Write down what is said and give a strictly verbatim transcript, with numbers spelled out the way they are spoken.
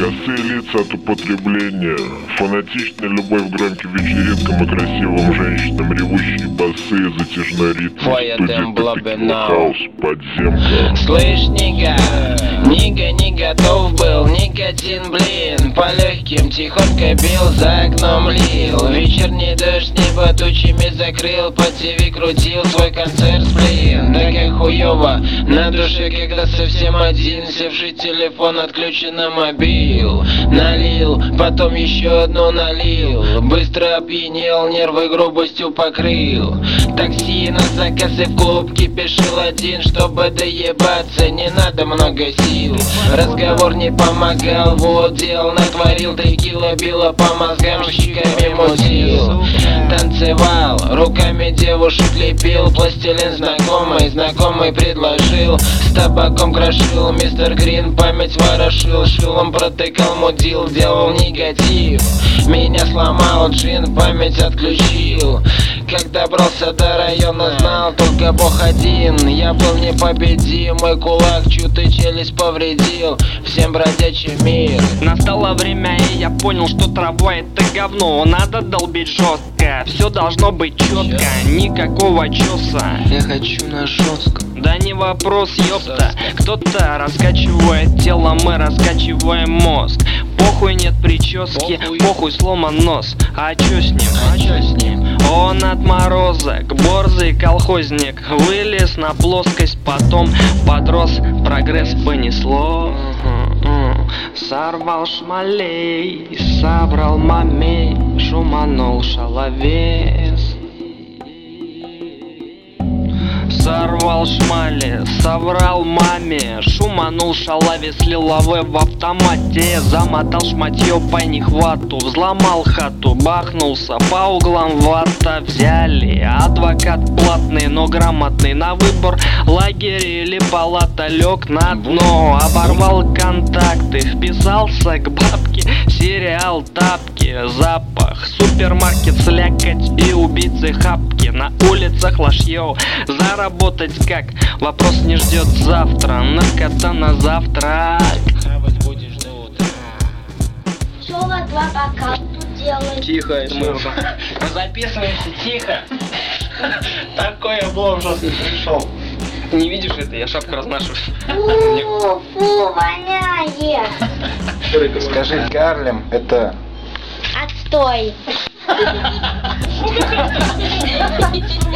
Косые лица от употребления, фанатичная любовь к громким вечеринкам и красивым женщинам, ревущие басы, затяжной ритм, студия топикил хаус, подземка. Слышь, нига, нига не готов был, никотин, блин, по легким тихонько бил, за окном лил, вечерний дождь небо тучами закрыл, по ТВ крутил свой концерт, блин, да как хуёво на душе, когда совсем один, севший телефон отключен на мобил, налил, потом еще одну налил, быстро опьянел, нервы грубостью покрыл, такси на заказ и в клуб кипишил один, чтобы доебаться, не надо много сил, разговор не помогал, вот дел натворил, текила била по мозгам, щеками мутил, танцевал, руками девушек лепил, пластилин знакомый, знакомый предложил, с табаком крошил, мистер Грин память ворошил, шилом протыкал, мудил, делал негатив, меня сломал джин, память отключил, как добрался до района, знал только Бог один, я был непобедимый кулак, чью-то челюсть повредил, всем бродячий мир. Настало время, и я понял, что трава это говно, надо долбить жестко, все должно быть четко, никакого чеса. Я хочу на жестком. Да не вопрос, ёпта, кто-то раскачивает тело, мы раскачиваем мозг. Похуй нет прически, похуй, похуй сломан нос. А чё с ним? А чё с ним? Он отморозок, борзый колхозник, вылез на плоскость, потом подрос, прогресс понесло. Сорвал шмалей, собрал мамей, шуманул шаловес. Сорвал шмали, соврал маме, шуманул шалаве, слил лаве в автомате, замотал шматье по нехвату, взломал хату, бахнулся по углам вата, взяли адвокат платный, но грамотный, на выбор лагерь или палата, лег на дно, оборвал контакты, вписался к бабке, сериал тапки, запах, супермаркет, слякоть и убийцы хапки, на улицах лошьё, заработать как? Вопрос не ждет завтра, наркота на завтрак. Хавать будешь до утра. Что вы два пока тут делаете? Тихо, это мы уже. Мы записываемся, тихо. Такой облом жесткий пришел. Не видишь это? Я шапку разношу. Фу, фу, воняет. Скажи, Гарлем, это... Отстой.